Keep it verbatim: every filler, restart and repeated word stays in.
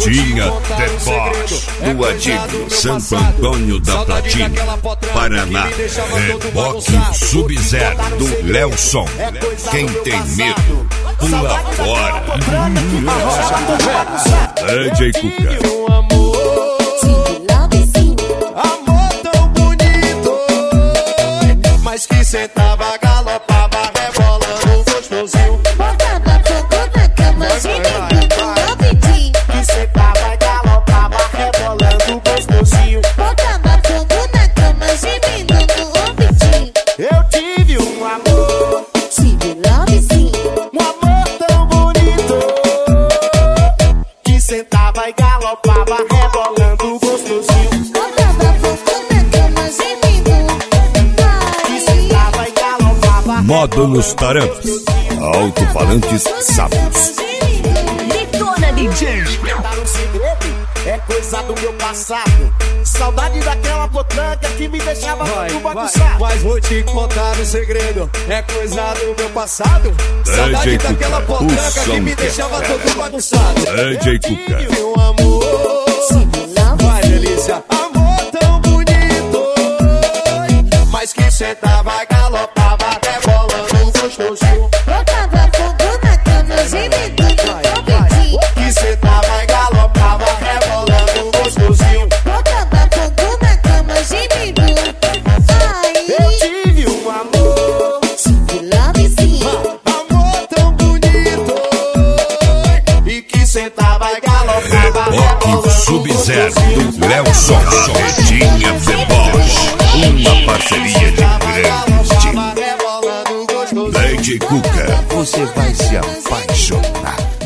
Redinha Deboche, do antigo Santo Antônio da Platina, Paraná. Reboque Sub-Zero, do Lelson. Quem tem medo, pula fora. D J Cuca. Amor tão bonito, mas que sentava, galopava, rebolando gostosinho. Botava fogo na cama, gemendo no piti. Que sentava, galopava, rebolando gostosinho. Botava fogo na cama, gemendo no piti. Eu tive um amor, Tive love sim. um amor tão bonito, que sentava e galopava, rebolando gostosinho. Botava fogo na cama, gemendo. Que sentava e galopava, Módulos Tarantos, alto-falantes sábios. Detona D J. Dar um segredo é coisa do meu passado. Saudade daquela potranca que me deixava tudo bagunçado. Mas vou te contar um segredo, é coisa do meu passado. Saudade Cuca, daquela o potranca que som me que deixava é. todo bagunçado. D J Cuca. Meu amor, vai delícia. Amor tão bonito, mas que sentava, galopava, rebolando gostosinho. Botava fogo na cama, gemendo no piti. Que sentava e galopava, rebolando gostosinho. Botava fogo na cama, gemendo. Eu Ai, tive um amor, tive love sim. amor tão bonito, e que sentava e galopava, Reboque rebolando Sub-Zero, gostosinho. do Lelson. Redinha Deboche, uma parceria de grande estilo. Rebolando gostosinho. D J Cuca, você vai se apaixonar.